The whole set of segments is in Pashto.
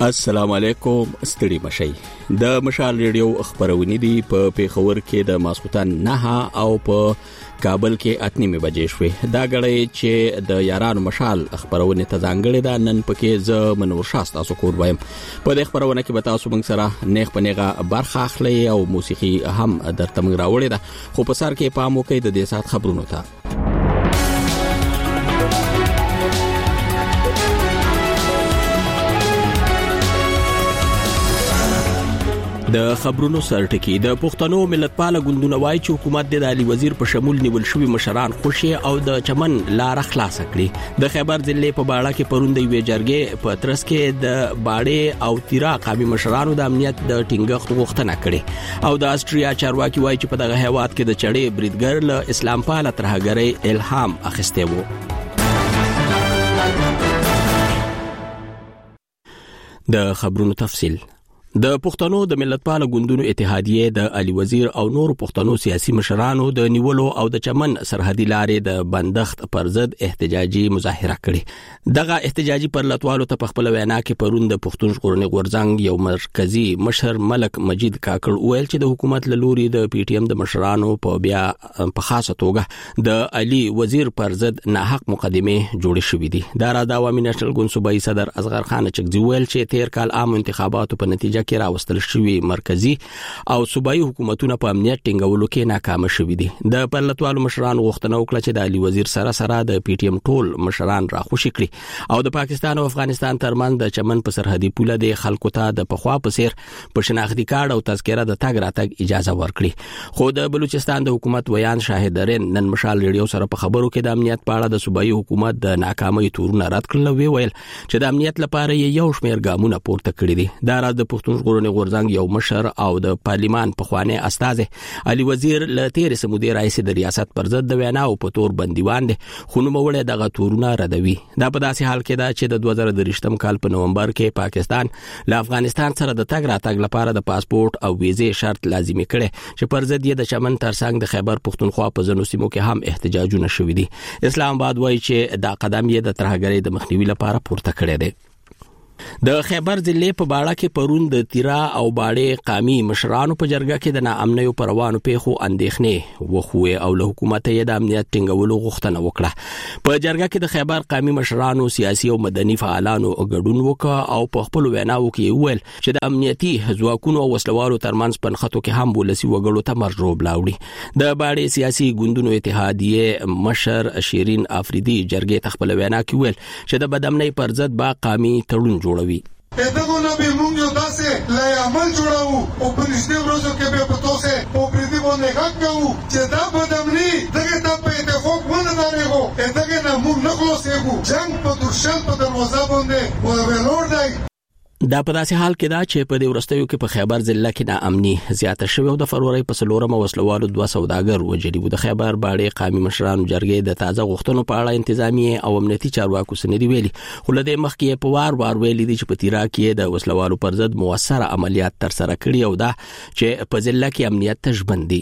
السلام علیکم، ستړي مشي. د مشال ریډیو خبرونه دي په پیښور کې د ماسختن 9 او په کابل کې 8:30 بجې شوې. دا غړې چې د یارانو مشال خبرونه ته ځانګړې ده. نن پکې ز منور شاسته تاسو کور وایم. په دې خبرونه کې به تاسو موږ سره نیغ پنیغه برخه اخلي او موسیقي هم درته موږ راوړې ده. خو په سر کې پام وکړئ د دې سات خبرونو ته. د خبرونو سرټکی د پښتنو ملتپال ګوندونه وایي چې حکومت د علي وزیر په شمول نیول شوی مشران خوشي او د چمن لار خلاص کړي. د خیبر ضلع په باړه کې پروند وی جرګې په ترس کې د باړې او تیرا قومي مشرانو د امنیت د ټینګښت غوښتنه کړي. او د استرالیا چارواکي وایي چې په دغه هیواد کې د چړې بریدګر له اسلام پاله ترهګرۍ الهام اخیسته وو. د خبرونو تفصیل. د پښتنو د ملتپال ګوندونو اتحادیه د علي وزیر او نور پښتنو سیاسي مشرانو د نیولو او د چمن سرحدي لارې د بندښت پر ضد احتجاجي مظاهره کړې. دغه احتجاجي پرلطوالو ته په خپل وینا کې پروند د پښتون ژغورنې غورځنګ یو مرکزی مشر ملک مجید کاکړ ویل چې د حکومت له لوري د پی ټی ایم د مشرانو په خاصه توګه د علي وزیر پر ضد ناحق مقدمه جوړې شوې دي. دا را د عوامي نېشنل ګوند صوبایي صدر اصغر خان چکزي ویل چې تیر کال عام انتخاباتو په نتیجه کې راوستل شوی مرکزی او صوبایي حکومتونه په امنیت ټینګولو کې ناکام شوي دي. د پرلطوالو مشران غوښتنه وکړه چې د علي وزیر سره د پی ټی ایم ټول مشران راخوشي کړي او د پاکستان او افغانستان ترمنځ د چمن په سرحدي پوله د خلکو ته د پخوا په سیر په شناختی کارت او تذکره د تګ راتګ اجازه ورکړي. خو د بلوچستان د حکومت ویان شاهدرین نن مشال ریډیو سره په خبرو کې د امنیت په اړه د صوبایي حکومت د ناکامۍ تورونه رد کړل. ویل چې د امنیت لپاره یو شمېر ګامونه پورته کړی دي. دا راز د پښتون ژغورنې غورځنګ یو مشر او د پارلیمان په خوانه استاد علي وزیر له تیر سمودي رئیس د ریاست پر ضد د وینا او په تور بندیوان دي. خو نو موړه دغه تورونه ردوي. دا په داسې حال کې دا چې د 2023 کال په نومبر کې پاکستان له افغانستان سره د تګ راتګ لپاره د پاسپورت او ویزې شرط لازمي کړي چې پر ضد یې د چمن ترڅنګ د خیبر پښتونخوا په ځینو سیمو کې هم احتجاجونه شوي دي. اسلام آباد وایي چې دا قدم یې د ترهګرۍ د مخنیوي لپاره پورته کړی دی. د خیبر ضلع په باړه کې پروند د تیرا او باړې قومي مشرانو په جرګه کې د ناامنیو پروانو پیښو اندېښنې وخوي او له حکومت یې د امنیت ټینګولو غوښتنه وکړه. په جرګه کې د خیبر قومي مشرانو سیاسي او مدني فعالانو ګډون وکړ او په خپل ویناو کې ویل چې د امنیتي ځواکونو او وسلوالو ترمنځ پنخاتو کې هم ولسی وګړو ته مرجوب لاوړي. د باړې سیاسي ګوندونو اتحادیه مشر شیرین افریدي جرګې ته خپل وینا کې ویل چې د بدامنۍ پر ضد با قومي تړون جوړوي. دغه نو به موږ یو داسې لای عمل جوړاو او په نږدې ورځو کې به په توسه او پردي باندې غږ کوو چې دا بدامني دغه ته په اتفاق ونه دارېغو دغه نه موږ نه خلاصېږو. جنگ په درشل په دروازه باندې ولور دی. دا په داسې حال کې دا چې په دې ورستیو کې په خیبر ضلع کې ناامني زیاته شوه او د فروری په 4 وسلوالو 2 سوداګر وژلي وو. د خیبر باړې قومي مشرانو جرګې د تازه غوښتنو په اړه انتظامی او امنیتي چارواکو سندې ویلي. خو له دې مخکې په وار ویلي دي چې په تیرا کې د وسلوالو پر ضد موثره عملیات تر سره کړي او دا چې په ضلع کې امنیت تشبندي.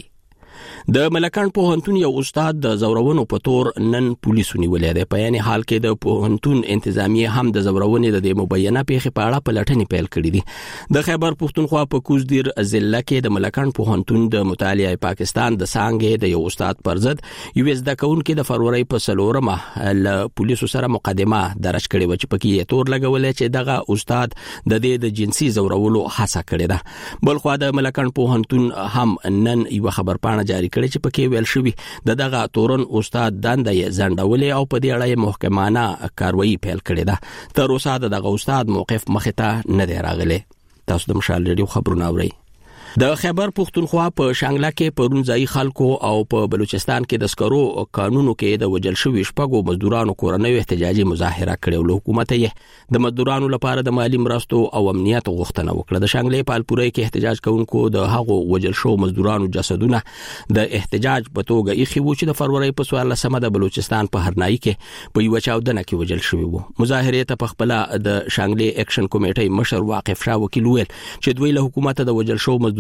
د ملکان پوهنتون یو استاد د زورونو په تور نن پولیسو نیولې ده. په یعنی حال کې د پوهنتون انتظامیه هم د زورونې د مبینه پیښې په اړه پلټنې پیل کړې دي. د خیبر پښتونخوا په کوزدیر ضلع کې د ملکان پوهنتون د مطالعه پاکستان د سانګې د یو استاد پر ضد یو زده کوونکې د فروری په 4 له پولیسو سره مقدمه درج کړې و چې پکې یې تور لګولې چې دغه استاد د جنسي زورولو هڅه کړې ده. بلخو د ملکان پوهنتون هم نن یو خبر پاڼه جاری کړي چې پکې ویل شوی دغه تورن استاد دندې زندولې او په دې اړه محکمانه کاروایی پیل کړې ده. تر اوسه دغه استاد موقف مخ ته نه دی راغلی. تاسو د مشال ریډیو خبرونه اورئ. د خیبر پښتونخوا په شانګله کې پرونځای خلکو او په بلوچستان کې د سکرو قانونو کې د وجل شوی شپږو مزدورانو کورنۍ احتجاجي مظاهره کړې او حکومت یې د مزدورانو لپاره د مالی مرستو او امنیت غوښتنه وکړه. د شانګلې په الپورۍ کې احتجاج کوونکو د هغو وجل شو مزدورانو جسدونه د احتجاج په توګه یې خو چې د فروری په 14 د بلوچستان په هرنای کې په یو چاودنه کې وجل شوی وو. مظاهره ته په خپل د شانګلې اکشن کمیټې مشر واقف شاه وکیل ویل چې دوی له حکومت د وجل شو مزدور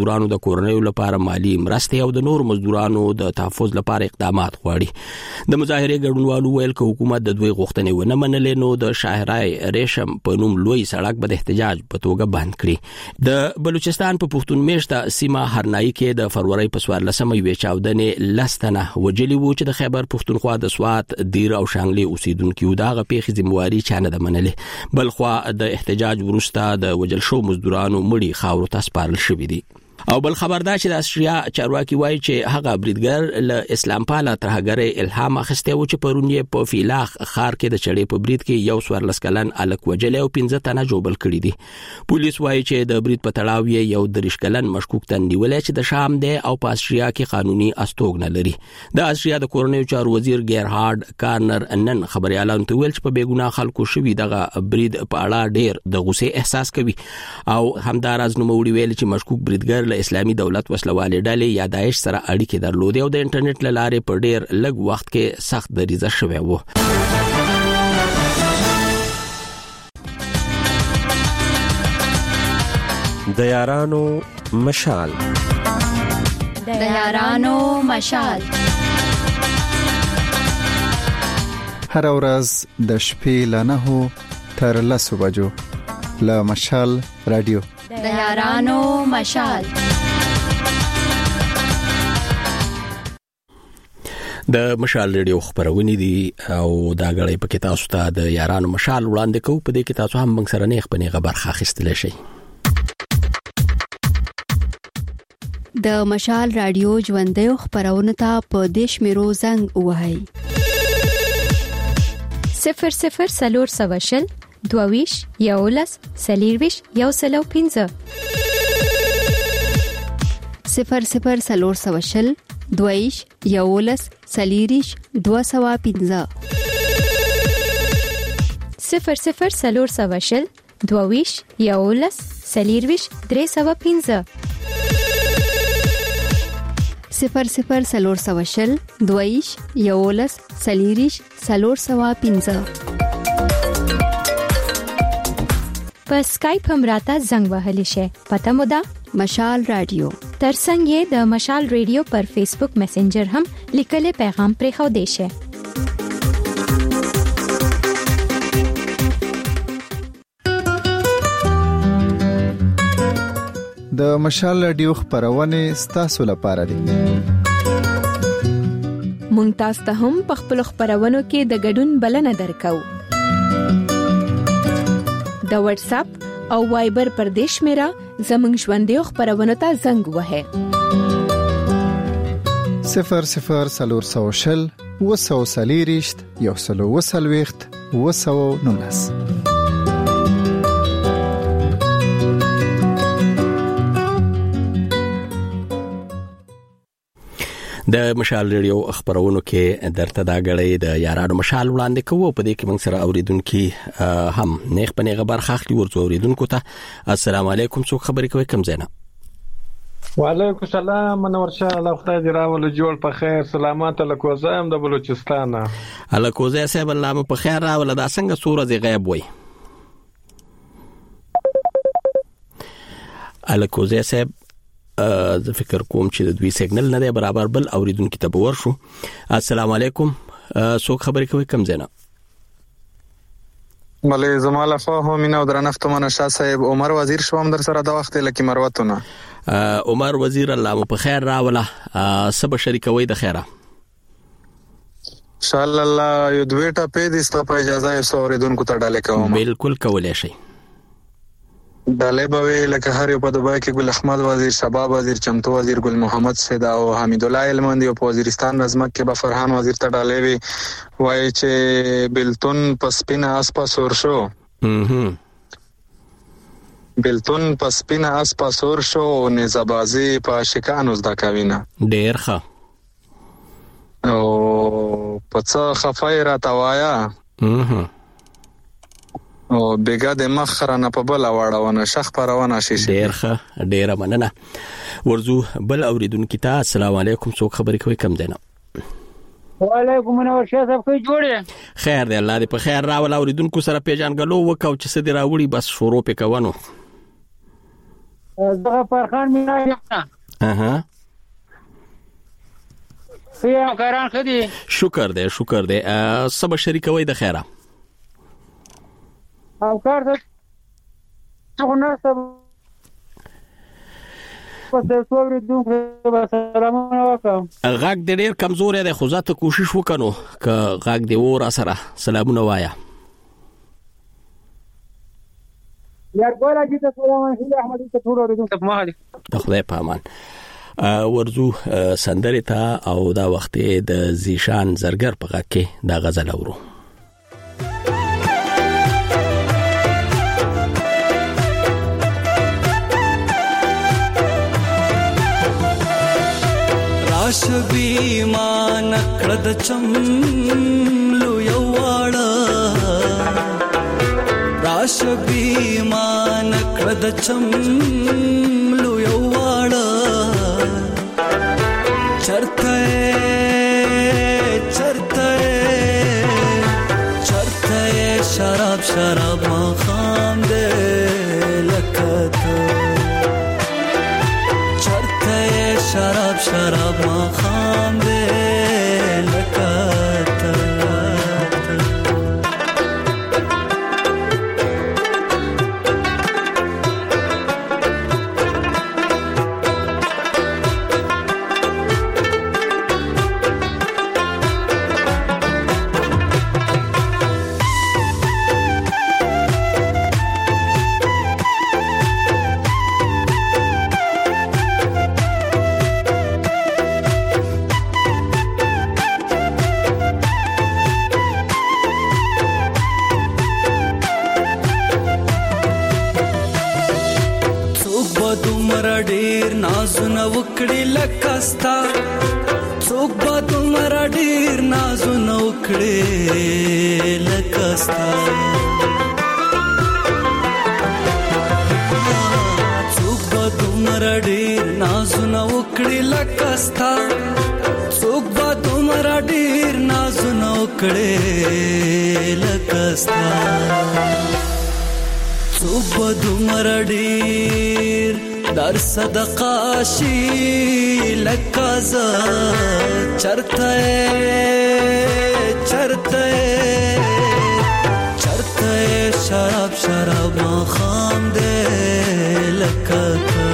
مزدورانو د کورنیو لپاره مالی مرستې او د نور مزدورانو د تحفظ لپاره اقدامات غواړي. د مظاهرې ګډونوالو ویل چې حکومت د دوی غوښتنې ونه منلې نو د شاهرای ریشم په نوم لوی سړک به د احتجاج په توګه بند کړي. د بلوچستان په پښتون میشته سیمه هرنايي کې د فروری په 14مې وی چاودنې لستنه وجلی وو چې د خیبر پښتونخوا د سوات دیر او شانګلي اوسیدونکو دغه پیښې ذمہواری چانه د منلې، بلخوا د احتجاج وروسته د وجل شو مزدورانو مړي خاورو ته سپارل شوې دي. او بل خبر دا چې د استرالیا چارواکي وایي چې هغه بریدګر له اسلام پاله ترهګر الهام اخیسته و چې پرون یې په فیلاخ خار کې د چړې په برید کې یو 14 کلن الک وجل او 15 تنه جوبل کړي دي. پولیس وایي چې د برید په تړاو یې یو 30 کلن مشکوک تن نیولې چې د شام دی او په استرالیا کې قانوني استوګنه لري. د استرالیا د کورنیو چارو وزیر ګیرهارد کارنر نن خبريالانو ته ویل چې په بیګناه خلکو شوی دغه برید په اړه ډیر د غوسې احساس کوي او همدارز نو وړي ویل چې مشکوک بریدګر اسلامي دولت وسلوالې ډلې یا داعش سره اړیکې درلودې او د انټرنیټ لارې په ډیر لږ وخت کې سخت دریزه شوی و. د یارانو مشال هر ورځ د شپې له 9 تر 10 بجو له مشال رادیو د یارانو مشال. د مشال ریډیو خبرونه دي او دا غړي په کې تاسو ته د یارانو مشال وړاندې کوو. په دې کې تاسو هم موږ سره نه خپلې خبر اخیستلی شئ. د مشال رادیو ژوندۍ خبرونه ته په دیش میرو زنګ وهاي 00 22 یولس سلیرویش یو سلو 15 00 22 یولس سلیریش 215 00 22 یولس سلیرویش 315 00 22 یولس سلیریش 315 په اسکایپ هم راته زنګ وهلی شي. پته مو ده مشال رادیو. ترڅنګ یې د مشال رادیو پر فیسبوک میسنجر هم لیکلي پیغام پرې خو دی شي. د مشال رادیو خبرونه ستاسو لپاره دي. مونږ تاسو ته هم په خپل خبرونو کې د ګډون بلنه درکو. د واتس اپ او وایبر پر دیش میرا زمنګ ژوندې خبرونه ته زنګ وهه 00 وسوسلیریشت یو سلو وسلويخت وسو نونس. د مشال ریډیو خبرونو کې درته دا غړې د یارانو مشال وړاندې کوو. په دې کې موږ سره اوریدونکو هم نیغ په نیغه برخه اخلي. ورته اوریدونکو ته السلام علیکم. څوک خبرې کوي؟ کم زینا. وعلیکم السلام. منور شه الله خدای دې راول جوړ په خیر سلامات. الکوزم د بلوچستان. الکوزه صاحب الله په خیر راول. دا څنګه سورې غیب وای الکوزه صاحب؟ زه فکر کوم چې د دوی سیګنل نه دی برابر. بل اوریدونکو ته باور شو. السلام علیکم. څوک خبرې کوي؟ کم زینا. ملي زماله فهم مینه او درنښت منه شاه صاحب. عمر وزیر شوم در سره د وخت لکه مروتونه. عمر وزیر الله په خیر راوله. سب شریکوي د خیره ان شاء الله. یو دوی ټا په دې ست په اجازه یې اوریدونکو ته ډاله کوم. بالکل کولای شي. ډاله به لکه هر یو په دبا کې ګل احمد وزیر، شباب وزیر، چمتو وزیر، ګل محمد سیدا او حمید الله علمندی او وزیرستان نظمت کې به فرحان وزیر ته ډاله وی وای چې بلتون پسپینه اسپا سور شو. بلتون پسپینه اسپا سور شو نزبازي په شکانو زدا کوینه. ډیر ښه. او پڅ خفای را توایا او بیګه د مخرانه په بل واړونه شخ پرونه شي. ډیر ښه. ډیر مننه. ورزو بل اوریدونکو ته السلام علیکم. څوک خبرې کوي؟ کم دینا. وعلیکم السلام. شاه صاحب جوړه خیر دی الله دې په خیر راول. اوریدونکو سره پیژنګلو وکاو چې سدي راوړي بس شروع پکونو. زغه فرخان مینا یم. اها خیا کاران خدي. شکر دې سب شریکوي د خیره او کار ته څنګه سب پس څووري دوه سلامونه وکم. غاګ دې ډېر کمزور دی خو ځاته کوشش وکړو ک غاګ دې ور سره سلامونه وایا. یار ګوره چې تاسو سلام احمد ته ټول ورته ما دي. خدای په امان. ورزو سندره ته او دا وخت د زیشان زرګر په غاګ کې دا غزل اورو. راشبی ما نکړد چملو یواړه راشبی ما نکړد چملو یواړه چرته شراب ما خام دے لکته چرته شراب ما خام دے لکته. وکړي لکستا څوک به تمرا ډیر نازو نو کړي لکستا څوک به تمرا ډیر نازو نو کړي لکستا څوک به تمرا ډیر نازو نو کړي لکستا څوک به تمرا ډیر در صدقه شي لکازا چرته شراب ما خام دے لکتا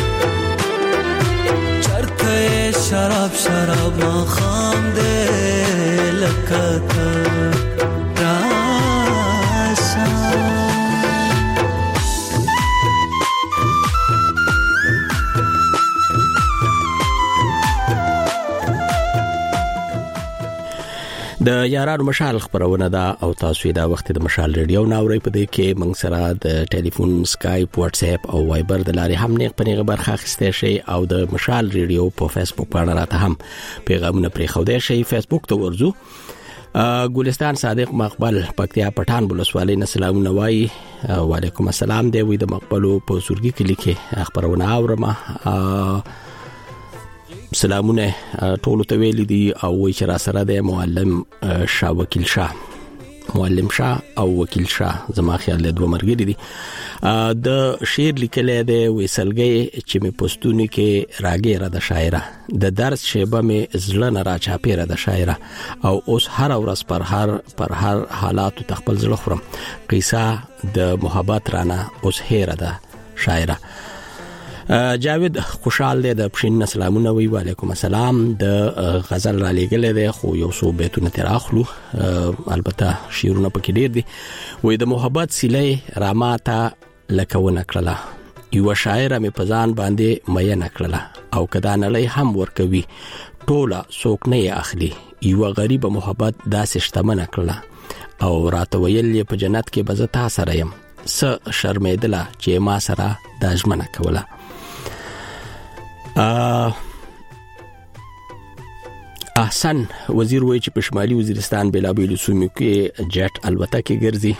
چرته شراب ما خام دے لکتا د یارانو مشال خبرونه دا او تاسو دا وخت د مشال ریډیو ناوړی په دې کې موږ سره د ټلیفون سکایپ واتس اپ او وایبر د لارې هم نه پنیغه برخه اخیسته شي او د مشال ریډیو په فیسبوک باندې راته هم پیغامونه پرې خوده شي. فیسبوک ته ورزو ګلستان صادق مقبل پکتیا پټان بلوسوالۍ نه سلامونه وای. وعلیکم السلام دی وې د مقبلو په سورګي کې لیکه خبرونه اورم سلامونه ټول ته ویل دي او وی چې را سره د معلم شاه وکیل شاه او وکیل شاه زما خیال له دوه مرګري دي د شعر لیکل دی وسلګي چې می پښتوني کې راګیره د شاعره د درس شیبه می زړه نه را چاپیره د شاعره او اوس هر ورځ پر هر حالات تخپل زړه خورم قصه د محبت رانه اوس هيره ده شاعره. جاوید خوشحال دی د پښین سلامونه وی. وعلیکم السلام. د غزل را لګل دی خو یو څو بیتونه تر اخلو البته شعرونه پکې ډیر دي. وې د محبت سیلې راماته لکونه کړله یو شاعر می پزان باندې مې نکړله او کدا نړۍ هم ورکوي ټوله څوک نه اخلي یو غریب محبت داسې شتمنه کړله او راته ویل په جنت کې بزتا سره يم س شرمېدله چې ما سره داجمنه کوله. احسن وزیر وای چې په شمالي وزیرستان بلابیل سومي کې جټ الوتکه ګرځي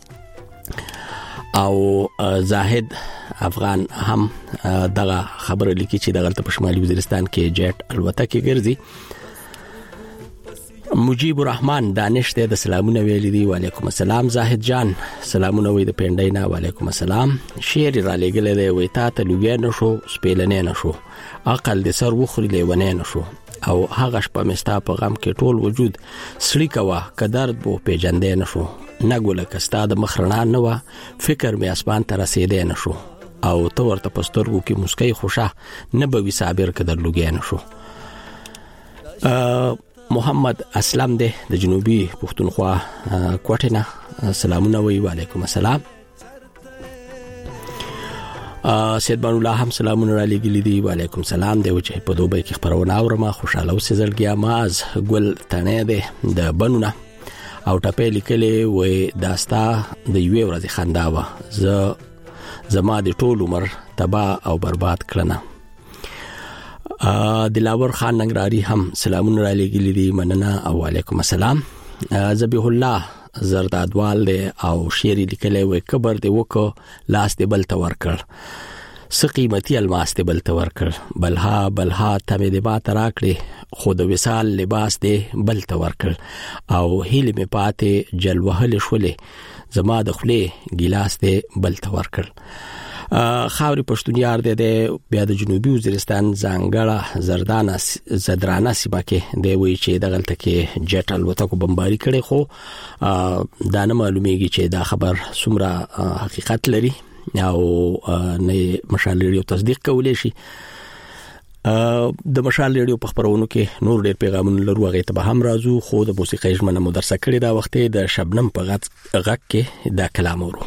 او زاهد افغان هم دغه خبره لیکي چې دغه په شمالي وزیرستان کې جټ الوتکه ګرځي مجيب الرحمن دانش ته د سلامونه ویل دي. وعلیکم السلام. زاهد جان سلامونه وی د پندینا. وعلیکم السلام. شیر را لګل دی وی تا ته لوګیا نشو سپیلنې نشو عقل د سر وخري لیونه نشو او هغه شپه مستا په غم کې ټول وجود سړی کوا کدارد بو پیجندې نشو نګول کستا د مخرنا نو فکر می اسمان تر رسیدې نشو او تو ورته پسترګو کې مسکای خوشا نه به صابر کدر لوګیا نشو. محمد اسلام ده د جنوبي پښتونخوا کوټینا سلامونه وی. وعلیکم السلام. سید بانو الله هم سلامونه را لګی دي. وعلیکم السلام. دی چې په دوبه کې خبرونه اورم خوشاله اوسې زړګیا ماز ګل تنه ده د بنونه او ټپې لیکلې وې داستا د یوې ورځې خنداوه زما د ټول عمر تبا او برباد کړنه. دلاور خان ننګراری هم سلامونه را لګی دي. مننه او علیکم السلام. ذبیح الله زردادوال دی او شعر لیکلی وې کبر دی وکړه لاس دی بل تور کړ س قیمتي الماس دی بل تور کړ بلها تمه دی با تراکړي خود وصال لباس دی بل تور کړ او هیله می پاتې جلوهل شولې زما د خله ګلاس دی بل تور کړ. خاوري پښتونیار دی بیا د جنوبي وزیرستان زنګړه زدرانه سیمه کې دی وی چې د غلطه کې جټل وته کو بمباری کړي خو دا نه معلومیږي چې دا خبر څومره حقیقت لري او نه مشال ریډیو تصدیق کولای شي. د مشال ریډیو په خبرونو کې نور ډېر پیغامونه لرو هغه ته به هم راځو خو د موسیقي ژمنه مدرسه کړې دا وخت د شبنم په غږ کې دا کلام ورو.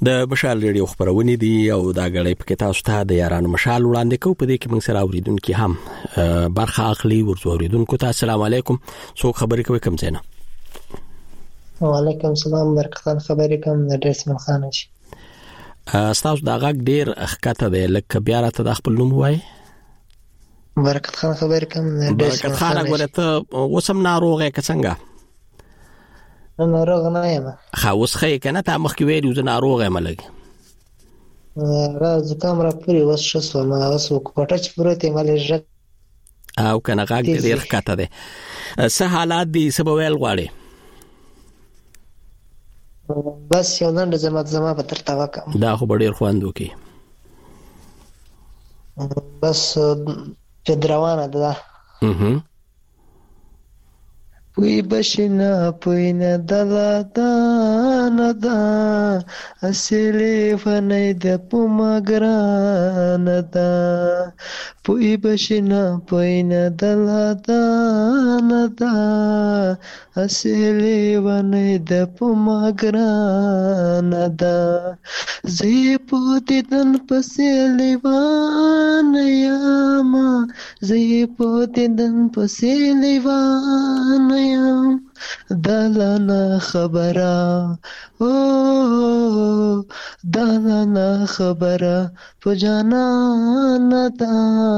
د مشال ریډیو خبرونه دي او دا غړې په کې تاسو ته د یارانو مشال وړاندې کوو. په دې کې موږ سره اوریدونکو هم برخه اخلي. ورته اوریدونکو ته السلام علیکم. څوک خبرې کوي کوم ځای نه؟ وعلیکم السلام. برکت خان خبرې کوم د ډیسمن خان شي. تاسو دا غږ ډیر اخکته دی، لکه بیا راته د خپل نوم وایي. برکت خان خبرې کوم د ډیسمن خان. برکت خان ورته وسم ناروغه کڅنګه؟ ناروغ نه یم. اوس خې کنه تا مخکې ویلو زه ناروغ یم لګ راز کامera پوری وس شسو ما اوس کوټه چې پروت یم لږ او کنه غږ ډیر ښکته دی. څه حالات دي سبا ویل غواړي؟ بس یو نن زما په تر توکم دا خو ډیر خوند وکي. بس چې دروانه ده پوی بشنا پوی نه دلا دانا دا اصلی فنی د پومګران دا پوی بشنا پوی نه دلا دانا دا اصلی فنی د پومګران دا زی پوتی دن پسلی وان یاما زی پوتی دن پسلی وان دلنا خبره او دلنا خبره پجانا نتا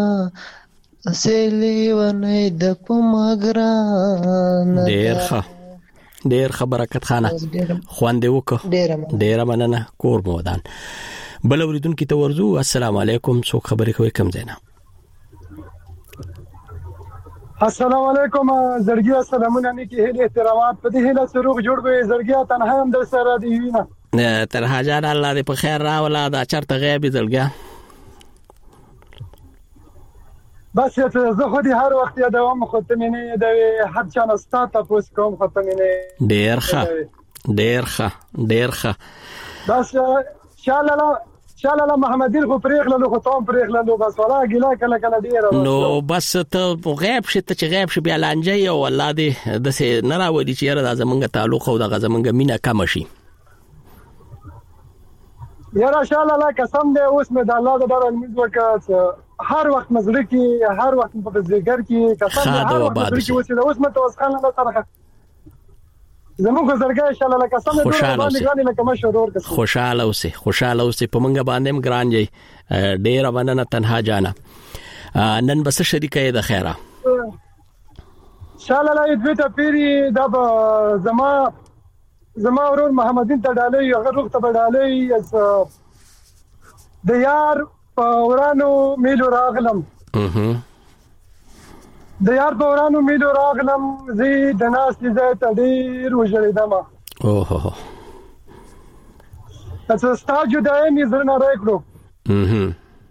سیلی ونی د پمګران ډیر خبرکت خانه خوان دی وک ډیر مننه کور مودان. بل اوریدونکو ته ورزو. السلام علیکم. څوک خبرې کوي کوم ځای نه؟ السلام علیکم. زړګیا سلامونه نیکی هیله احترامات په دې هیله سروغ جوړ به زړګیا تنها هم در سره دی وینه تر حاجان الله دې په خیر راولا دا چرته غیب زړګیا. بس زه خو دې هر وخت یادوم خو ته مې نه د هر چا نه ستاسو تاسو کوم خو ته مې نه ډیر ښه بس شاله محمدین خو پرېخللو خو تام پرېخللو بس ولا ګلا کله ډیر نو بس ته غیب شته چې غیب شي بیا لانجه او الله دې د سه نه راوړي چې را زمونږ تعلق او د زمونږ مینا کم شي. یاره شاله الله قسم دې اوس مې د الله د ډار المز وکړ هر وخت مزړه کې هر وخت په ذکر کې قسم دې هر وخت مزړه کې اوس مې توسخان نه سره زموږ زړګی ان شاء الله لکه سم دې باندې غانې لکه مشورور کس خوشاله اوسه په منګه باندې ګران جي ډیر مننه تنها جانا نن بس شریکه د خیره ان شاء الله دې ته پیری دا زما ورور محمدین ته ډالې هغه روغ ته ډالې د یار ورانو میلو راغلم د یار په ورانو میلو راغلم زی د ناس دې ته ډیر وژړېدم اوه تاسو ستاسو جدای مې زړه نه راکړو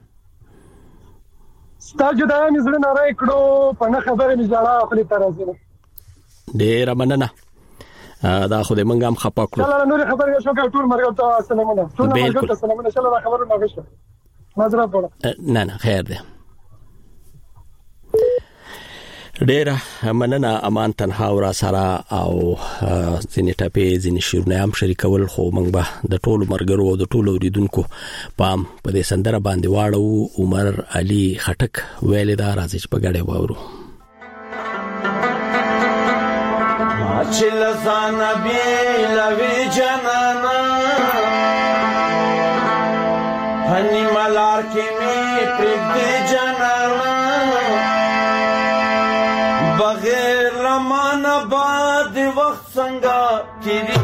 ستاسو جدای مې زړه نه راکړو په نه خبره مې ځړا خپل ترازه ډیر مننه دا خو دې منګه هم خپا کړو. الله نور خبره شو کا ټول مرګ ته السلام علیکم. ټول مرګ ته السلام علیکم. الله خبره ما غشته نظر په نه خیر ده. ډیر مننه امان تنها ورا سره او ځینې ټاپې ځینې شیرونه هم شریکول خو موږ به د ټولو مرګرو او د ټولو اوریدونکو پام په دې سندره باندې واړو. عمر علي خټک ویل دا راځي چې په ګډه وورو چل زانا بیلوی جنانا هنی ملار کی می پرگدی جنانا بغیر رمان بعد وقت سنگا تیری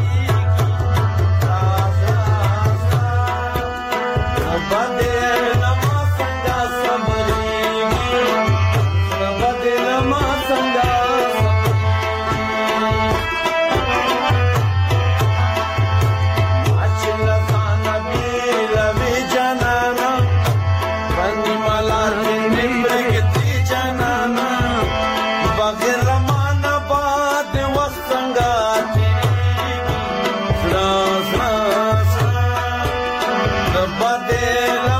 Badela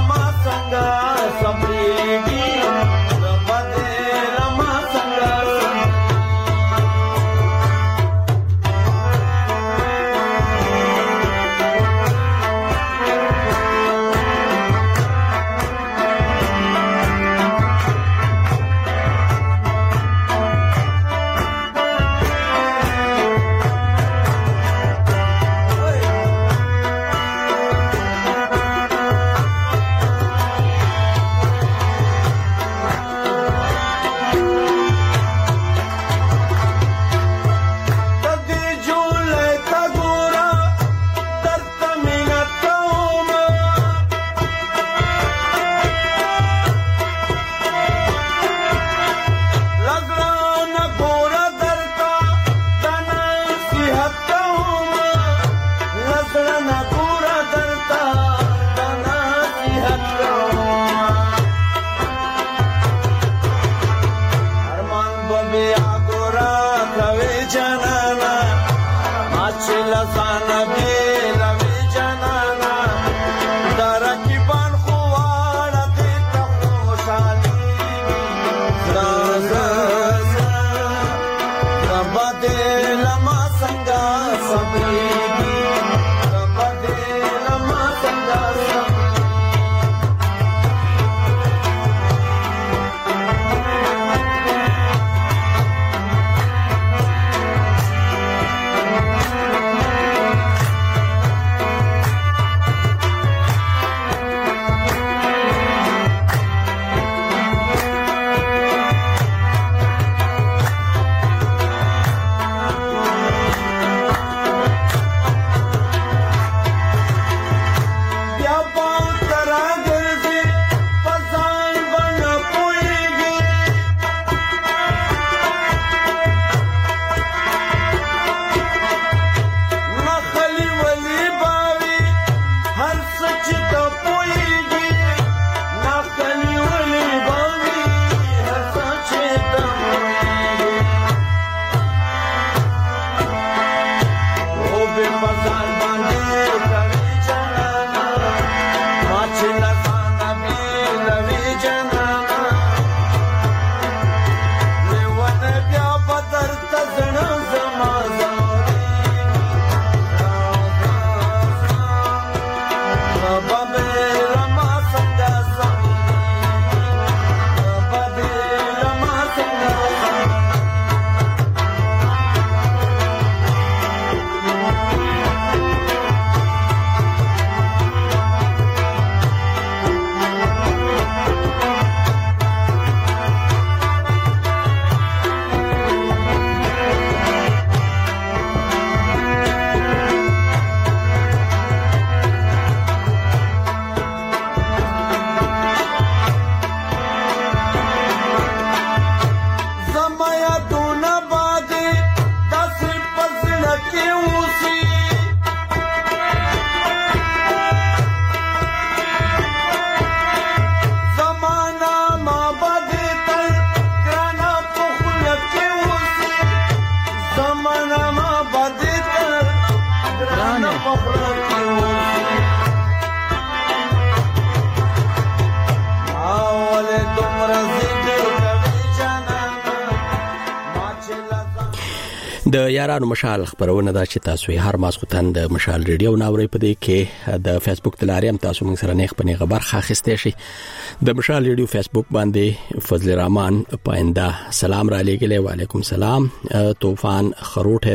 د یارانو مشال خبرونه دا چې تاسو هر ماسختن د مشال ریډیو ناوړي په دې کې د فیسبوک تلاریم تاسو موږ سره نه خپنه خبر خاخسته شي د مشال ریډیو فیسبوک باندې فضل الرحمن پاینده سلام را لګلې وعلیکم سلام طوفان خروټ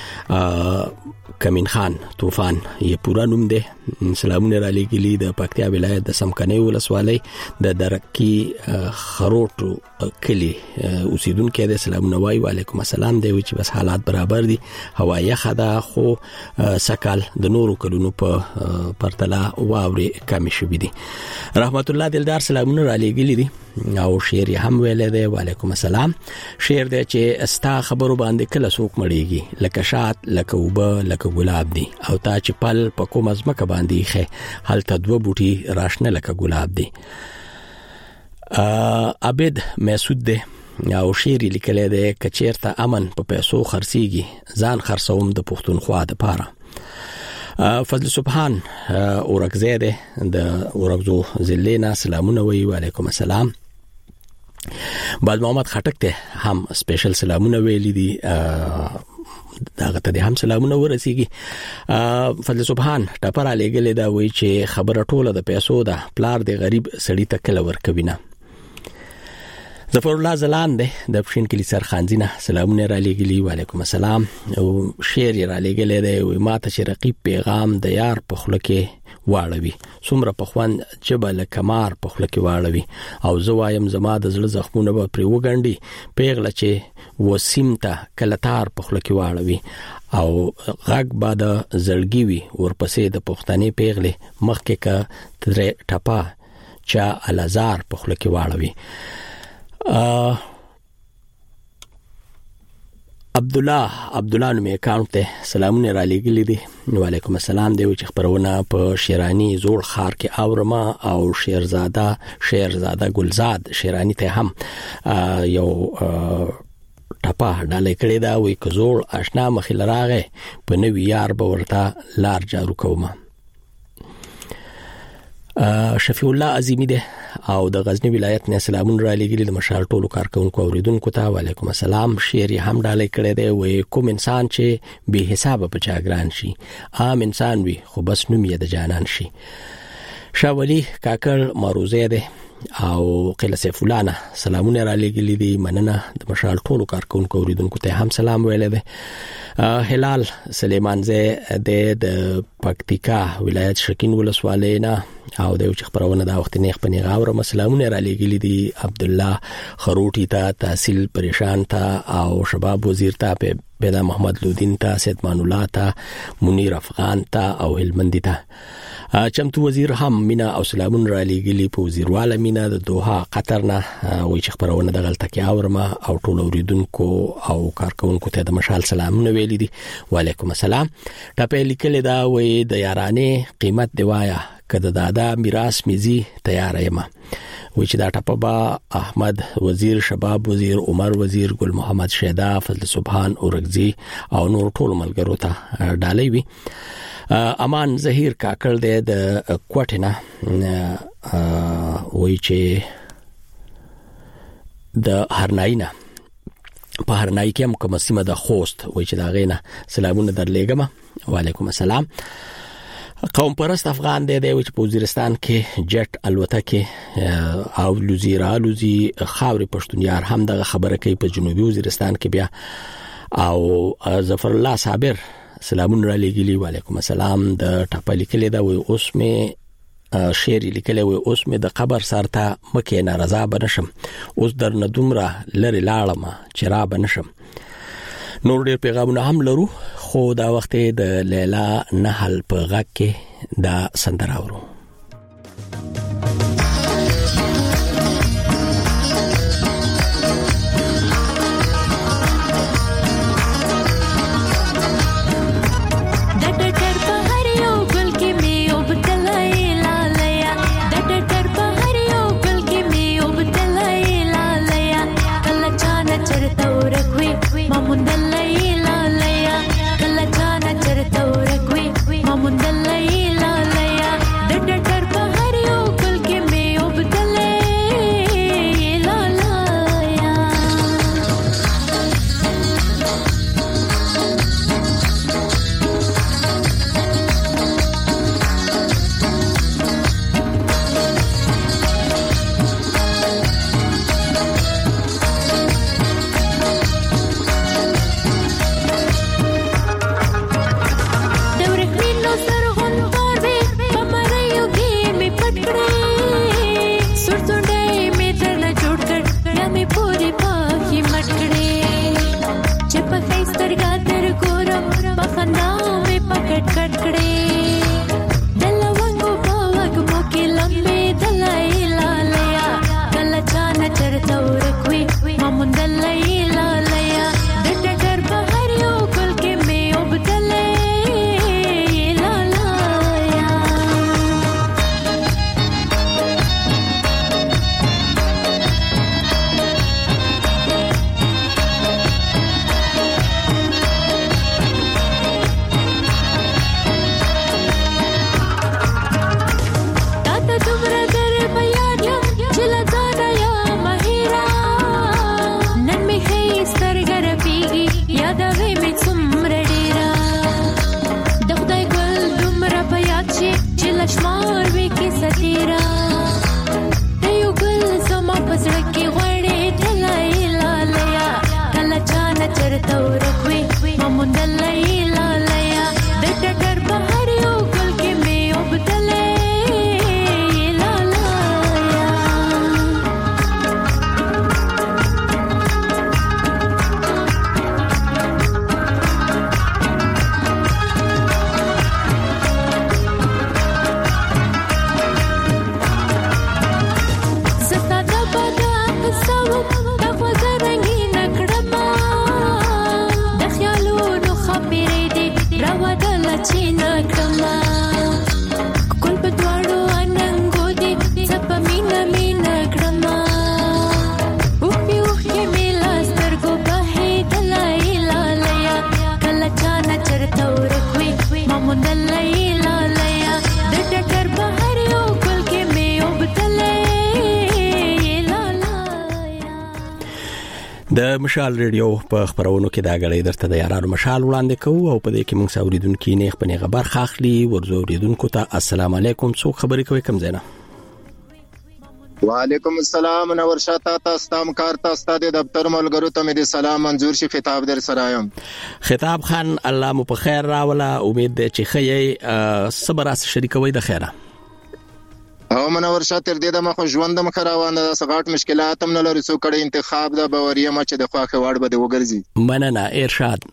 ده کمین خان طوفان یې پورا نوم ده سلامونه را لګلې د پکتیا ولایت د سمکنه ولسوالۍ د درکی خروټ کلی اوسیدونکو د سلامونه وای وعلیکم السلام دی چې بس حالات برابر دي هوا یخه ده خو سکل د نورو کلونو په پرتلا واوري کم شوي دي رحمت الله دلدار سلامونه را لګلې دي او شعر هم ویل دی وعلیکم السلام شعر دی چې استا خبرو باندې کله څوک مړیږي لکه شات لکه وبه لکه ګلاب دی او تا چې پل په کوم ازمکه باندې خې هلته دوه بوټي راشنه لکه ګلاب دی عبد مسعود دی او شعر لیکل دی کچیرته امن په پیسو خرڅيږي ځان خرڅوم د پښتونخوا د پاره فضل سبحان اورګزیده د اورګزو زلینا سلامونه وی وعلیکم السلام بعد محمد خټک ته هم سپیشل سلامونه ویلي دي داغه ته هم سلامونه ورسیږي فضل سبحان ټاپر علیګل دا وی چې خبره ټوله د پیسو ده پلار د غریب سړی ته کله ورکوي نه ظفر الله زلاند د پښین کلی سرخانزینه سلامونه را لګلی وعلیکم السلام او شعر را لګلی دی وی ماته چې رقیب پیغام د یار په خله کې واړوي څومره په خوان جبل کمار په خله کې واړوي او زه وایم زما د زړه زخمونه به پرې وګنډي پیغله چې وسیم ته کلتار په خله کې واړوي او غږ بعد زړګي وي ورپسې د پښتنې پیغله مخکې کا تر ټپا چا الازار په خله کې واړوي عبد الله نو می اکاونټ ته سلامونه را لګلی دي وعلیکم السلام دی چې خبرونه په شیرانی زوړ خار کې اورما او شیرزاده ګلزاد شیرانی ته هم یو ټپا ډالې کړی دا وی کزوړ آشنا مخې لراغه په نوی یار به ورته لار جارو کوم شفیع الله عظیمی ده او د غزنی ولایت نه سلامون را لګیلی د مشال ټولو کارکونکو اوریدونکو ته وعلیکم السلام. شعر هم ډالې کړی دی وې کوم انسان چې به حساب په چاګران شي عام انسان وي خو بس نوم یې د جانان شي. شاولی کاکل ماروزه ده او قله سیف الله نه سلامونه را لګیلی دي مننه د مشال ټولو کارکونکو اوریدونکو ته هم سلام ویل دي. هلال سلیمان زه د پکتیکا ولایت شکین ولسوالۍ نه او د خبرونه دا وخت نه خپل غاوره سلامونه را لګیلی دي عبد الله خروټی ته تحصیل پریشان ته او شباب وزیر ته پیدا محمد لودین ته سید مان الله ته منیر افغان ته او هلمندی ته چمتو وزیر هم مینا او سلامون را لګیلی په وزیرواله مینا د دوحه قطر نه وای چې خبرونه د غلطه کې اورما او ټول اوریدونکو او کارکونکو ته د مشال سلامونه ویل دي. وعلیکم السلام. ټاپې لیکل دا وای د یارانه قیمت دی وایا کده دادا میراث میزي تیار یم وای چې دا ټاپه با احمد وزیر شباب وزیر عمر وزیر ګل محمد شیدا فضل سبحان اورغزي او نور ټول ملګرو ته ډالۍ وي. امان زهیر کاکل د کوټینا وای چې د هرناینا په هرنای کې هم کوم سیمه د خوست وای چې دا غینه سلامونه درلېګم. وعلیکم السلام. قوم پرست افغان دی چې په وزیرستان کې جټ الوتکه او لوزي خاوري پښتونیار هم د خبره کوي په جنوبي وزیرستان کې بیا او ظفر الله صابر سلامون را لګیلی. وعلیکم السلام. د ټاپه لیکل دا وای اوس می شعر لیکل وای اوس می د قبر سرته مکه ناراضه بنشم اوس در ندومره لری لاړم چې را بنشم. نور ډیر پیغامونه هم لرو خو دا وخت د لیلا نحل په غږ کې دا سندره اورو. Mamundalla د مشال ریډیو په خبرونو کې دا غړي درته د یارانو مشال وړاندې کوو او په دې کې موږ ساوریدونکو نه خپل خبر خاخلي ورزوریدونکو ته السلام علیکم څو خبرې کوي کم زینا وعلیکم السلام نور شاته تاسو کار تاسو د دفتر ملګرو ته مې سلام منظور شي خطاب در سره یم خطاب خان الله مو په خیر راولا امید ده چې خی صبر اس شریکوي د خیره او منور شاته تر دې د مخ ژوند مخ روانه سغاټ مشکلات هم نه لري سو کړه انتخاب د باوریا مچ د خواخه واړ بده وګرځي مننه ارشاد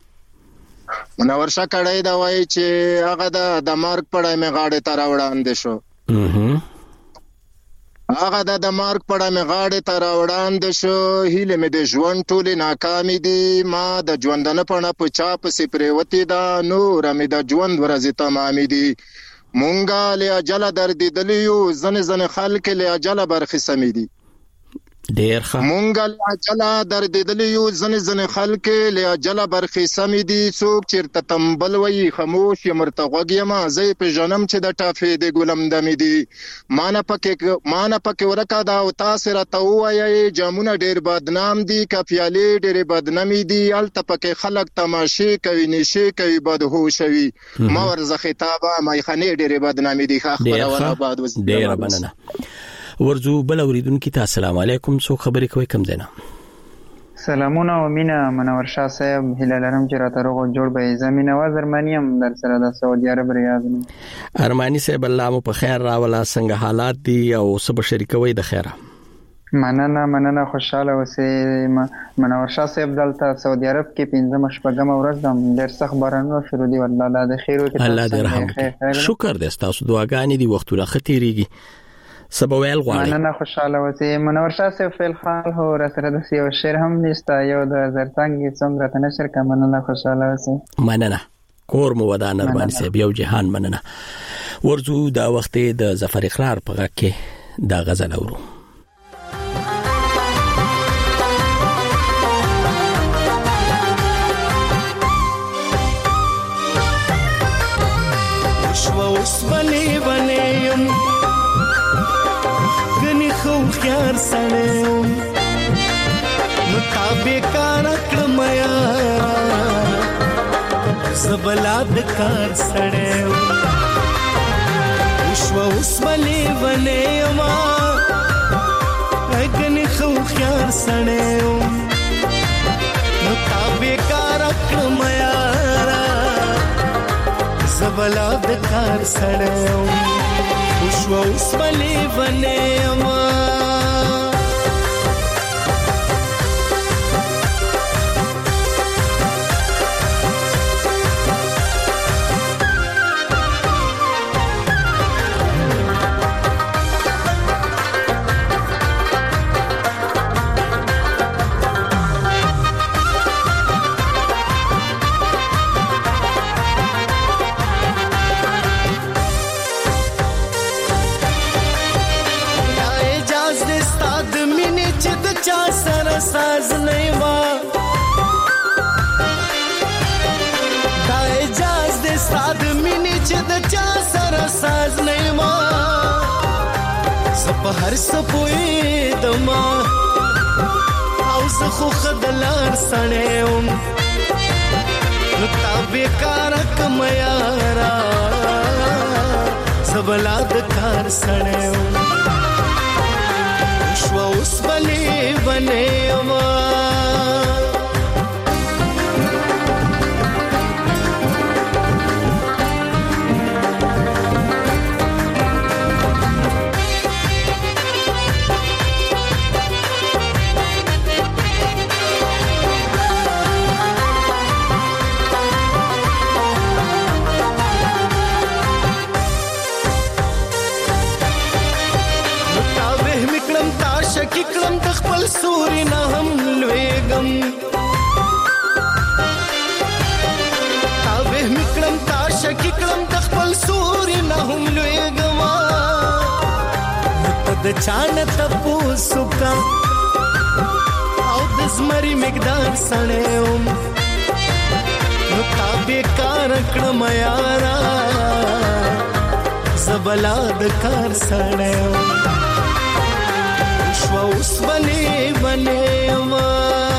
منور شاته کړه دا وایي چې هغه د مارک پړای مې غاړه تر وړاندې شو هغه د مارک پړه مې غاړه تر وړاندې شو هیله مې د ژوند ټوله ناکامې دي ما د ژوندنه پړه په چا په سپریوتی دا نور مې د ژوند ورځ تمامې دي مونږه له اجل درد دلیو زن خلک له اجل برخه سمې دي ډیر ښه مونږه له اجل درد دلیو زن خلک له اجل برخه سمې دي څوک چیرته تنبل وي خاموش مرتغوږ یم زې په جنم چې د ټافې د ګلم دمې دي مانه پکې ورکا دا او تاسو را ته وایي جامونه ډیر بدنام دي کافیالې ډیر بدنامي دي الته پکې خلک تماشې کوي نشي کوي بدهوشوي ما ورزه خطابه مایخانه ډیر بدنامي دي خبره بعد وز ډیر مننه ورزو بل اوریدونکو ته السلام علیکم څو خبرې کوي کم زینا سلامونه او مینا منور شاه صاحب هلالرم چې راته روغ جوړ به زمين نواز ارمانیم در سره د سعودي عرب ریاض ارمانی صاحب الله مو په خیر راولا څنګه حالات دي او سب شریکوي د خیره مننه خوشاله اوسې منور شاه صاحب دلته سعودي عرب کې 15 شپږم ورځ د ډېر سخت بارانونه شروع دي والله الله د خیر او الله دې رحم شکر دې تاسو دعاګانې دي وختونه ختیریږي سبویل غواړي مننه خوشاله اوسې منور شاه صاحب فل خال هو سره د یو شعر هم نشته یو د زرتنګ څنګه ته نشر کا مننه خوشاله اوسې مننه کور مو ودان ارمان صاحب یو جهان مننه ورزو دا وخت د ظفر اقرار په کې دا غزل اورو شو وسبلي بنيم غني خو خيار سنم مطابق کار کړم یا زبلاد کار سړم شو وسبلي بنيم غني خو خيار سنم مطابق کار کړم یا زبلاد کار سړم وشو وسبلي بنيم साज नहीं वा دا اجاز دې ساد مینه چې د چا سره ساز نہیں وا سپ هر سپوي دما او زه خو خدلار سړم نو تابې کار کم یارا زبلا د کار سړم شو وسبلي بنيم کلم تخپل سوري نه هم لويګم اوه میکلم تاش کلم تخپل سوري نه هم لويګم د چان تپو سوکا او د زمري مقدار سړم نو تابې کار کړم یارا زبلا د کار سړم وسبلي بنيم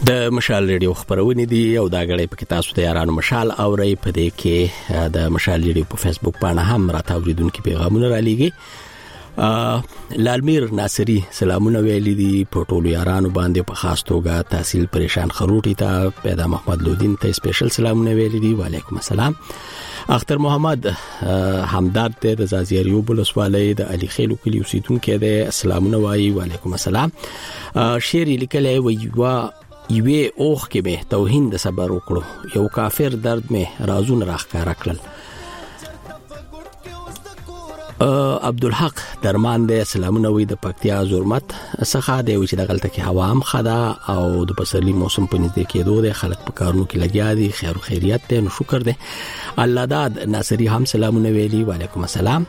د مشال ریډیو خبرونه دي او دا غړي په تاسو ته یارانو مشال اوري په دې کې د مشال ریډیو په فیسبوک باندې هم راته اوریدونکو پیغامونه را لېږي. لالمیر ناصری سلامونه ویلي دي په ټولو یارانو باندې په خاص توګه تحصیل پریشان خروټی ته پیدا محمد لودین ته سپیشل سلامونه ویلي دي. وعلیکم السلام. اختر محمد همدرد د زازیریو بلوسوالۍ د علي خیلو کلی اوسیدونکو دی سلامونه وایي. وعلیکم السلام. شعر لیکلی وی یوه اوخ کې به توهین د صبر وکړو یو کافر درد مې رازونه راخکاره کړل. عبدالحق درمان د سلامونه وي د پکتیا زورمت څخه دی چې د غلطه کې هوا هم خدا او د پسرلی موسم په نږدې کېدو د خلک په کارونو کې لګیا دي. خیر او خیریت ته نو شکر دی. الله داد ناصری هم سلامونه ویلي. وعلیکم السلام.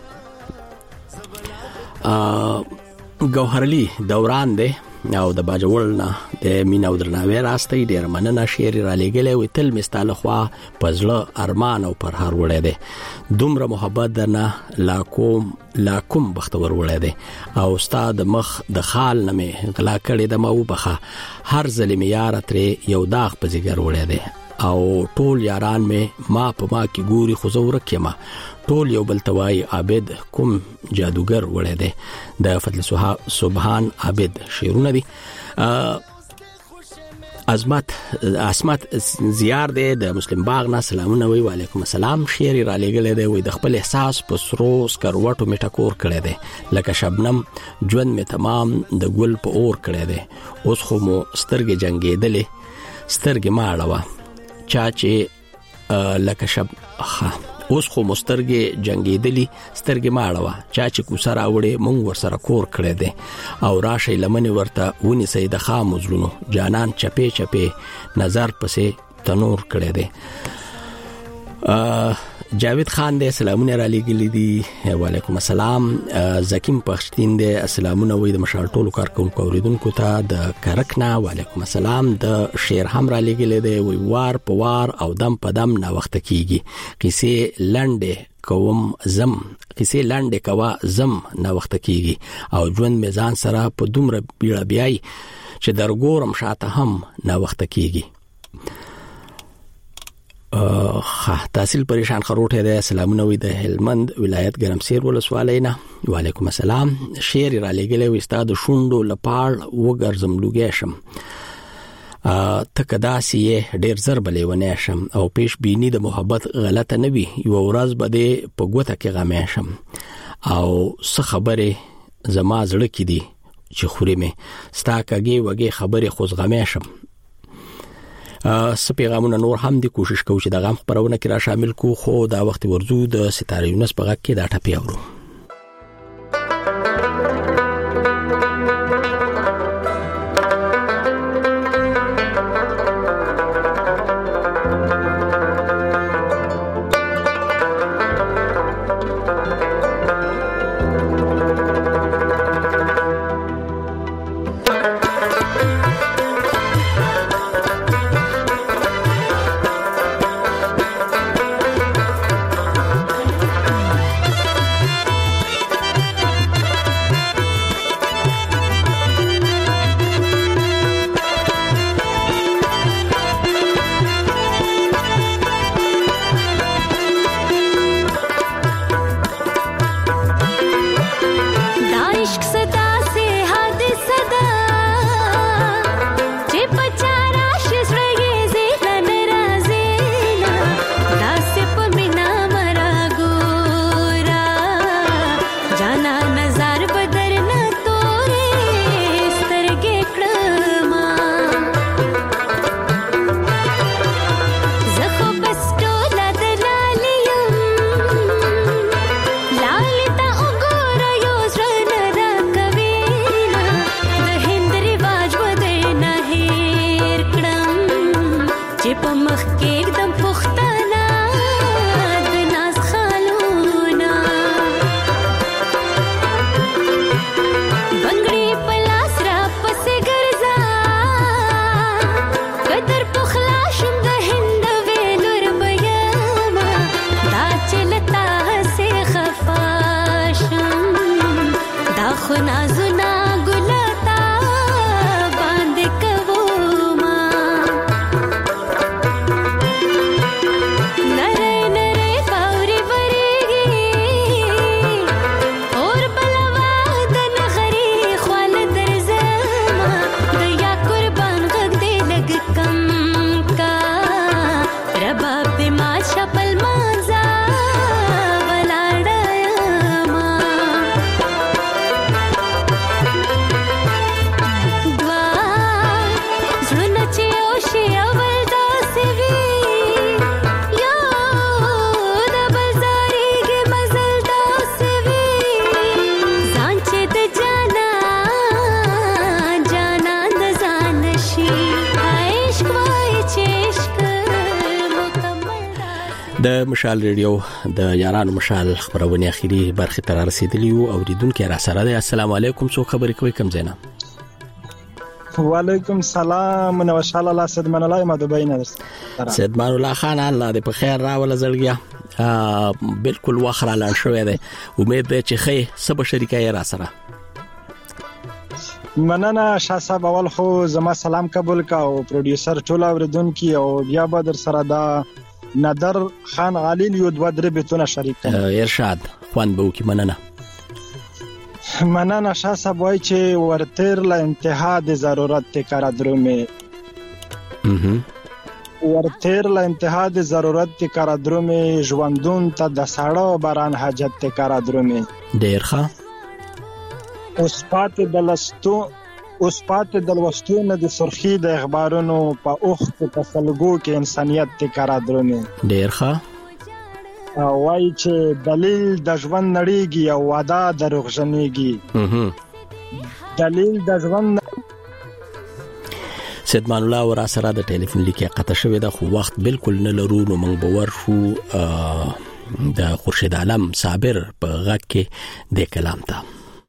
ګوهرلی دوران دی او د باجوړ نه د مینا او درناوی راستي ډیر مننه. شعر را لګلې وي تل مستاله خوا پزړه ارمان او پر هر وړې ده دومره محبت درنه لا کوم بختور وړې ده او استاد مخ د خال نه غلا کړې د مو بخه هر ظلم یار ترې یو داغ په زیګر وړې ده او ټول یاران ما په ما کې ګوري خو زور کېما ټول یو بل توای عابد کوم جادوګر وړې ده د فضل سبحان عابد شعرونه دي. عصمت زیار دی د مسلم باغ نه سلامونه وی. وعلیکم السلام. شعر را لګل دی وی د خپل احساس په سرو سکروټو می ټکور کړی دی لکه شبنم ژوند می تمام د ګل په اور کړی دی اوس خو مو سترګې جنگیدلې سترګې ماړه چا چې لکه شب اوس خو مسترګې جنگیدلی سترګې ماړه چا چې کوسر راوړې مونږ ورسره کور کړی دی او راشي لمنې ورته ونی سید خام زلونو جانان چپې چپې نظر پسې تنور کړی دی. جاوید خان دې سلامونه را لګلې دي. وعلیکم السلام. زکیم پښتین دې سلامونه وې د مشال ټولو کارکونکو اوریدونکو ته د کرکنا. وعلیکم السلام. د شعر هم را لګلې دي وی وار په وار او دم په دم نه وخت کیږي قصې لاندې کوا زم نه وخت کیږي او ژوند میزان سره په دومره بیړه بیاي چې درګورم شاته هم نه وخت کیږي. تحصیل پریشان خروټه ده سلامونه وي د هلمند ولایت ګرمسیر ولسوالۍ نه. وعلیکم السلام. شعر را لګلې وي استاد شوندو لپاړ وګرزم لوګیشم تکداسي ډیر زر بلې ونې شم او پیش بینی د محبت غلطه نه وي یو ورځ بده په ګوته کې غمې شم او څه خبره زما زړه کې دي چې خوري مې ستا کګي وګي خبره خوځ غمې شم. سپیغامونه نور هم دي کوشش کوو چې د غم خبرونه کې را شامل کو خو دا وخت ورزو د ستاره یونس په غږ کې دا ټپي اورو. د مشال ریډیو د یارانو مشال خبرونه اخیری برخه تر رسیدلی او اوریدونکو را سره ده. السلام علیکم. څو خبرې کوي کم زینا؟ وعلیکم السلام. نو مشال الله سیدمان الله ما دوبۍ نه درس سیدمان الله خان الله دې په خیر راول زړګیا بالکل واخره لان شوې ده. امید ده چې خې سبا شریکای را سره. مننه شاه صاحب. اول خو زما سلام قبول کا او پروډوسر ټول اوریدونکو او بیا به در سره دا نادر خان علي یو دوه درې بتونه شریک ارشاد خوان بو کی مننه شاه صاحب وای چې ورتر له انتها د ضرورت تکرار درومه ورتر له انتها د ضرورت تکرار درومه ژوندون ته د ساړه باران حاجت تکرار درومه ډیر ښه اوس پات د لوستو نه د سرخی د اخبارونو په اوخ په سلګو کې انسانيت تکرار درومه ډیر ښه وای چې دلیل د ژوند نړیږي او وعده دروغجنېږي دلیل د ژوند سیدمان الله ورا سره د ټلیفون لیکه قطع شوې ده خو وخت بالکل نه لرو نو موږ باور شو د خورشید عالم صابر په غږ کې د کلام ته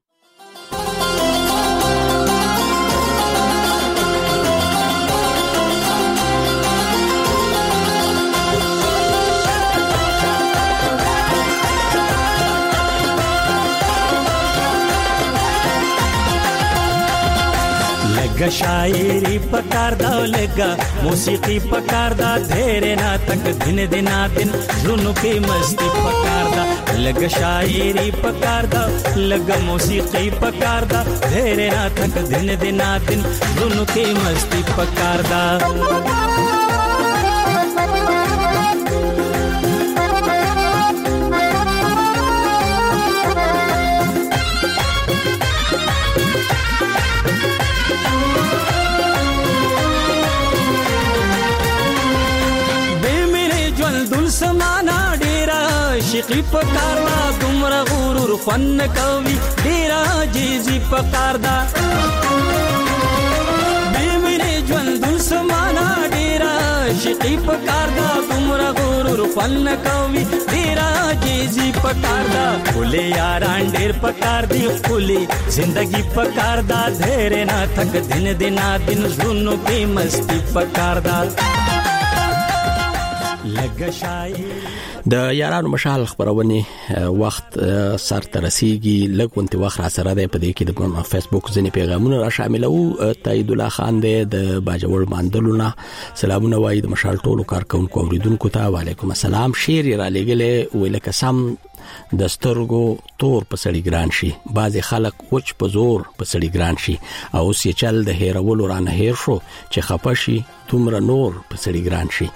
لگا شاعری پکار دا لگا موسیقی پکار دا دھیرے نا تک دن دنا دن زنو کی مستی پکار دا لگا شاعری پکار دا لگا موسیقی پکار دا دھیرے نا تک دن دنا دن زنو کی مستی پکار دا سمانا ډیرا شقی پکار دا تمرا غرور فن کوي ډیرا جیزی پکار دا بیمره ژوند سمانا ډیرا شقی پکار دا تمرا غرور فن کوي ډیرا جیزی پکار دا کله یاران ډیر پکار دی کله زندگی پکار دا دھیرے نا تک دن دنا دن زونو کی مستی پکار دا د یارانو مشال خبرونه وخت سر ترسیږي لګونت وخت را سره ده په دې کې د فیسبوک ځنې پیغامونه را شاملو. تایید الله خان د باجوړ ماندلونه سلامونه وایي د مشال ټولو کارکونکو اوریدونکو ته وعلیکم السلام. شیر را لګلې ویل قسم د سترګو تور په سړی ګران شي بعضی خلک وچ په زور په سړی ګران شي او سې چل د هیرولو رانه هیر شو چې خپشي تومره نور په سړی ګران شي.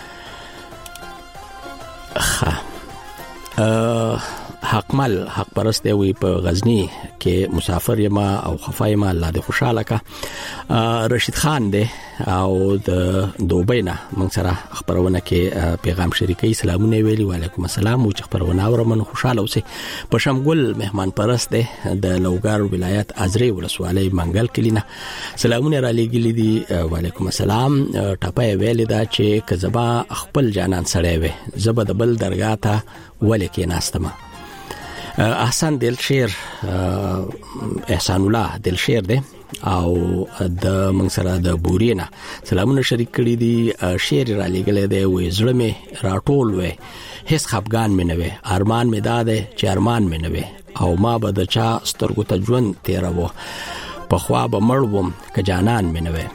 حقمل حق پرسته وي په غزنی کې مسافر یما او خفای ما الله دې خوشاله کا. رشید خان دې او د دوبۍ نه موږ سره خبرونه کې پیغام شریکي سلامونه ویلي وعلیکم السلام او خبرونه اورمن خوشاله اوسه. په شمګل مهمان پرسته د لوګار ولایت ازری ولسوالۍ منګل کلینا سلامونه را لګیلي دي وعلیکم السلام. ټاپه ویلي دا چې کزبا خپل جانان سړی وي زبر د بل درګه ته ولیکې ناستمه. احسان دلشیر احسان الله دلشیر دی او د منصره د بورینا سلامونه شریک کړي دي. شیر را لګلې دی وې زړه می راټول وې هیڅ خفغان مې نه وې ارمان مې داده چې ارمان مې نه وې او ما به د چا سترګو ته ژوند تیرو په خوا به مړوم ک جانان مې نه وې.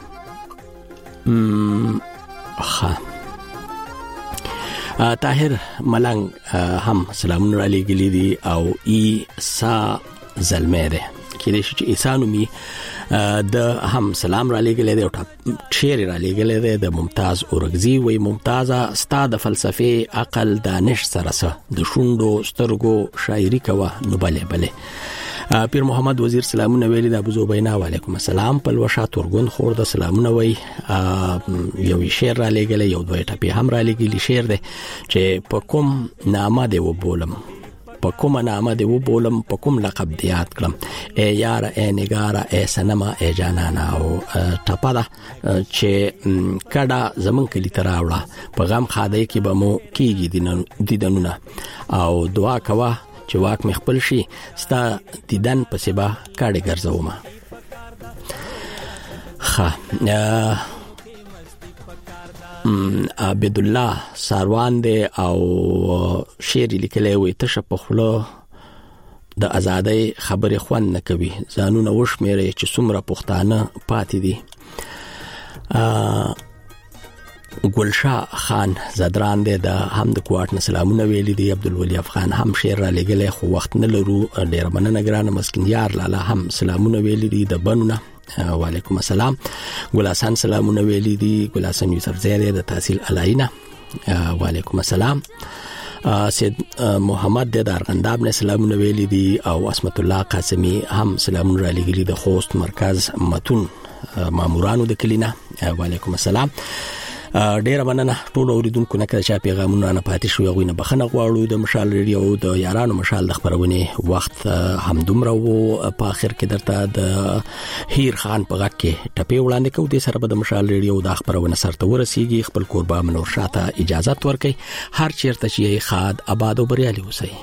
طاهر ملنګ هم سلامونه را لګلې دي او ایسا زلمه ده کې دې چې انسانومي د هم سلام را لګلې ده او شعر را لګلې ده د ممتاز اورغزي وي ممتازه استاد فلسفه عقل دانش سره د شوندو سترګو شاعري کوه نو بله پیر محمد وزیر سلامونه ویلي د ابو زوبینا وعلیکم السلام. په لوشا تورګون خور د سلامونه وی یو شعر را لګلې یو دوه ټپی هم را لګلې شعر ده چې په کوم نامه دی وبولم په کومه نامه دی و بولم په کوم لقب دی یاد کړم ای یار ای نگارا ای سنما ای جانانا او ټپه ده چې کډه زمون کلی تراوړه په غم خاده کې به مو کیږي دیدنونه او دعا کوه چې واک مې خپل شي ستا دیدن په سبا کاډه ګرځوم. عبد الله ساروان دی او شعر لیکلی وي تشه په خوله د ازادۍ خبرې خوند نه کوي ځانونه وشمیرئ چې څومره پښتانه پاتې دي. ګلشاه خان زدران دی د هم د کوټ نه سلامونه ویلي دي. عبدالولي افغان هم شعر را لګلی خو وخت نه لرو ډېره مننه ګرانه. مسکندیار لالا هم سلامونه ویلي دي د بنونه وعلیکم السلام. ګلاسان سلامونه ویلي دي. ګلاسان یوسف زیری د تحصیل علاینا وعلیکم السلام. سید محمد د ارغنداب نه سلامونه ویلي دي او اسمت الله قاسمی هم سلامونه را لګلي د خوست مرکز متون مامورانو د کلینا وعلیکم السلام. ډیره مننه ټول اوریدونکو نه کړه چې پیغامونه نه پاتې شو غوینه بخنه غواړو. د مشال ریډیو د یارانو مشال د خبرونه وخت همدومره وو په اخر کې درته د هیر خان په غږ کې ټپې وړاندې کوو. د سره د مشال ریډیو د خبرونه سره ورسیږي. خپل قربا منور شاته اجازه ورکړي. هر چیرته چې خاد آباد او بریالي اوسئ.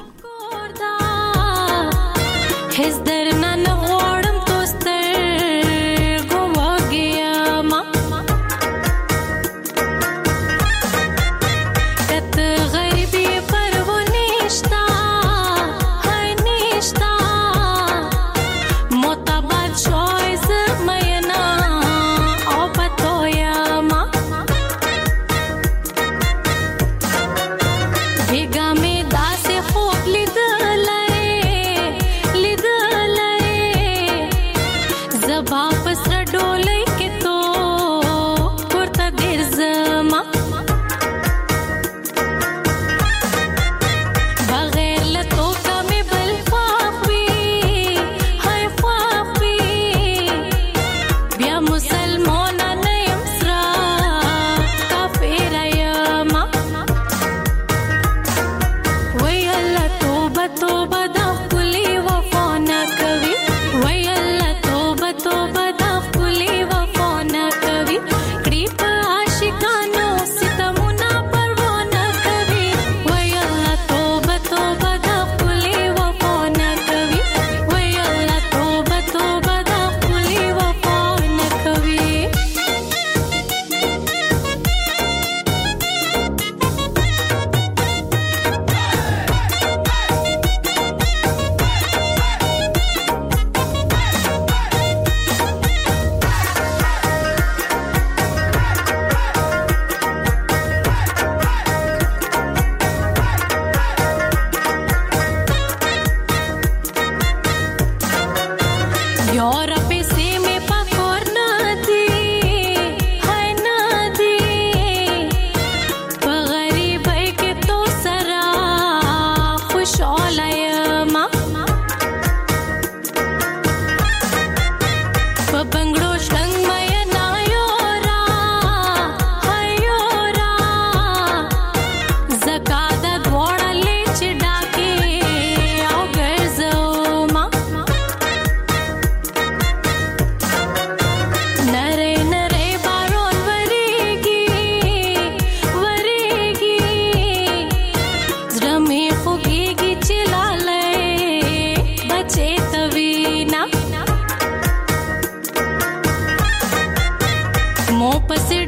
मोह पसे